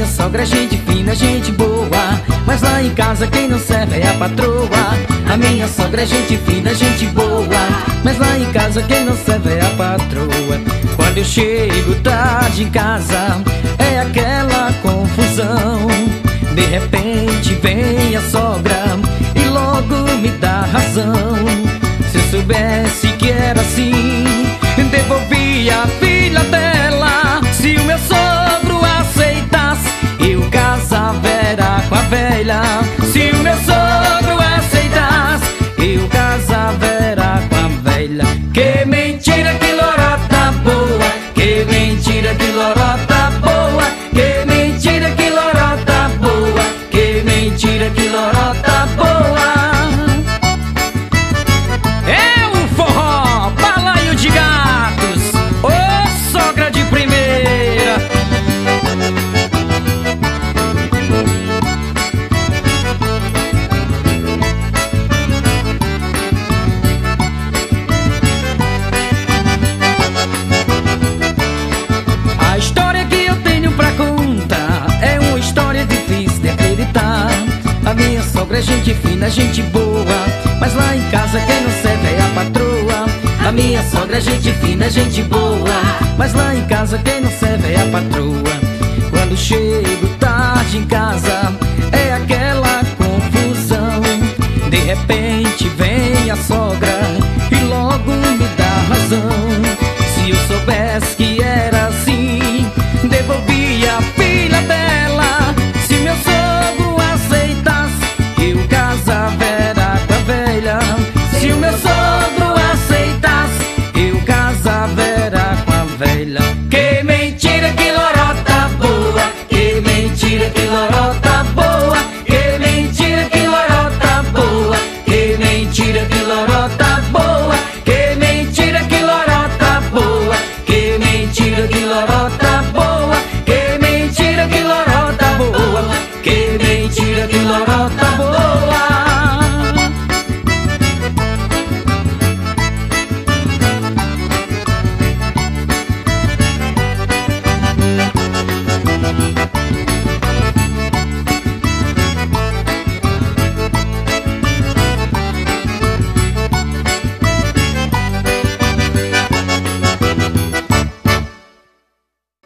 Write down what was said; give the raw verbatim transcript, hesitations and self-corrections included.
sogra é gente fina, gente boa, mas lá em casa quem não serve é a patroa. A minha sogra é gente fina, gente boa, mas lá em casa quem não serve é a patroa. Quando eu chego tarde em casa é aquela confusão. De repente vem a sogra e logo me dá razão. Se eu soubesse que era assim, devolvia a filha dela. Se o meu sogro aceitasse, eu casava era com a velha. Se o meu sogro aceitasse, eu casava era com a velha. Que mentira, que lorota boa, que mentira, que lorota boa, que mentira, que lorota boa, que mentira, que lorota boa. É o forró, balaio de gatos, ô sogra de primeira. A história que eu tenho pra contar é uma história difícil de acreditar. A minha sogra é gente fina, gente boa, mas lá em casa quem não serve é a patroa. A minha sogra é gente fina, gente boa, mas lá em casa quem não serve é a patroa. Quando chego tarde em casa é aquela confusão. De repente vem a sogra